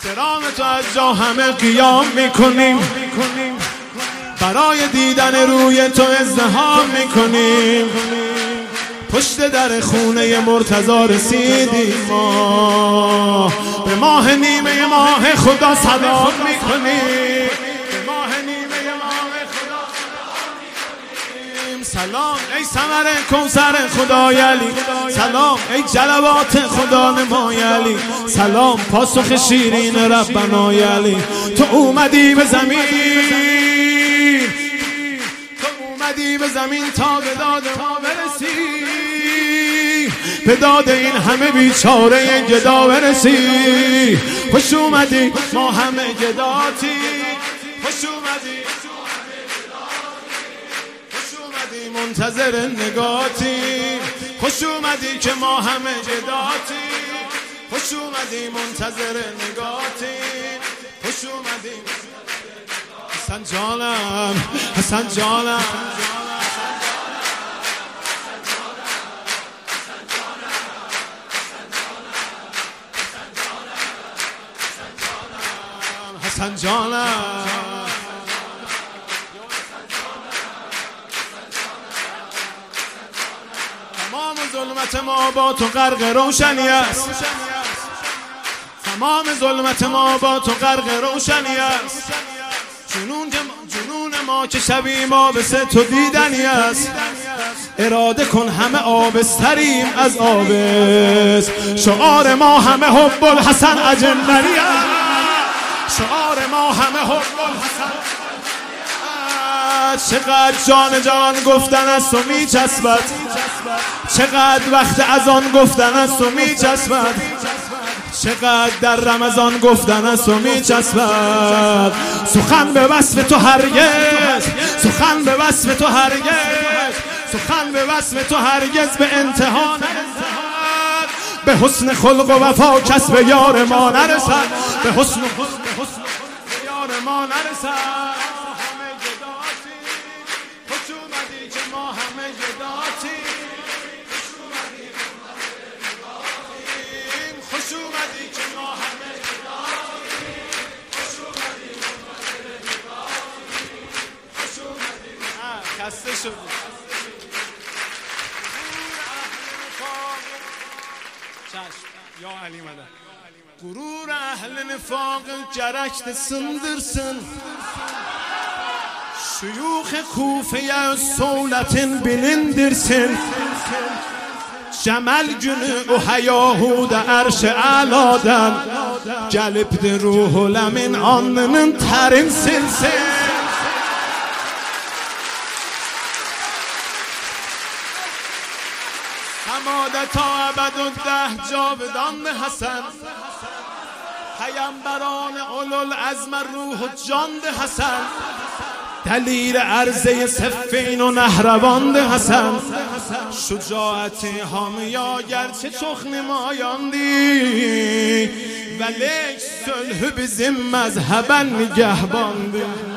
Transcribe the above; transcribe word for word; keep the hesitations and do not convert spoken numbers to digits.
احترام تو از جا همه قیام میکنیم، برای دیدن روی تو ازدحام میکنیم. پشت در خونه مرتضی رسیدیم ما، به ماه نیمه ماه خدا سلام میکنیم. به ماه نیمه ماه خدا سلام میکنیم. سلام ای ثمر کوثر خدای علی، سلام ای جلوات خدا نمای علی، سلام پاسخ شیرین ربنای علی. تو اومدی به زمین، تو اومدی به زمین تا به داد ما برسی، به داد این همه بیچاره گدا برسی. خوش اومدی ما همه گداتی، خوش اومدی، خوش اومدی منتظر نگاتی، خوش اومدی که ما همه گداتی، خوش اومدی منتظر نگاتی، خوش اومدی حسن جانم، حسن جانم، حسن جانم. تمام ظلمت ما با تو غرق روشنی است، تمام ظلمت ما با تو غرق روشنی است. جنون جنون ما که شبی ما به سه تو دیدنی است. اراده کن همه آبستریم از آبست، شعار ما همه حب الحسن اجنبی است، شعار ما همه حب الحسن. چقدر جان جان گفتن از تو میچسبد، چقدر وقت از آن گفتن از تو میچسبد، چقدر در رمضان گفتن از تو میچسبد. سخن به وصف تو هرگز، سخن به وصف تو هرگز، سخن به وصف تو هرگز به انتها نرسد. به حسن خلق و وفا کس به یار ما نرسد، به حسن خلق به حسن به یار ما نرسد. همه گداتی، خوش اومدی که ما همه گداتی، خوش اومدی خوش اومدی که ما همه گداتی، خوش اومدی خوش اومدی. خسته شدی. Ya Ali Mada. Gurur ehli nifak gerekti sındırsın, şuyuh-i Kufe'ye savletin bilindirsin. Cemel günü o hayahuda erş-i aladan, gelipdi ruhul emin alnının terin silsin. هماده تا ابد و ده جاودان حسن، پیامبران اولوالعزم روح و جان حسن، دلیر عرضه صفین و نهروان حسن. شجاعت حامیا گرچه چخ نمایاندی، ولیک صلح bizim مذهبن نگهباندی.